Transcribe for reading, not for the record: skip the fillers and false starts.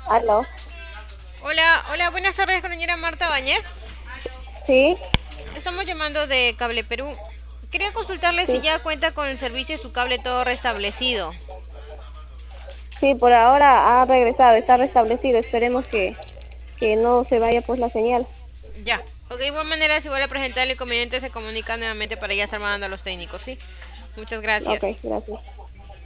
Aló, Hola, hola, buenas tardes, con la señora Marta Bañez. sí, Estamos llamando de Cable Perú. Quería consultarle si sí, ya cuenta con el servicio de su cable todo restablecido. sí, por ahora ha regresado, está restablecido. Esperemos que no se vaya pues la señal. Ya. Ok, de igual manera, si vuelve a presentar el inconveniente, se comunica nuevamente para ya estar mandando a los técnicos, ¿sí? Muchas Ok, gracias. gracias.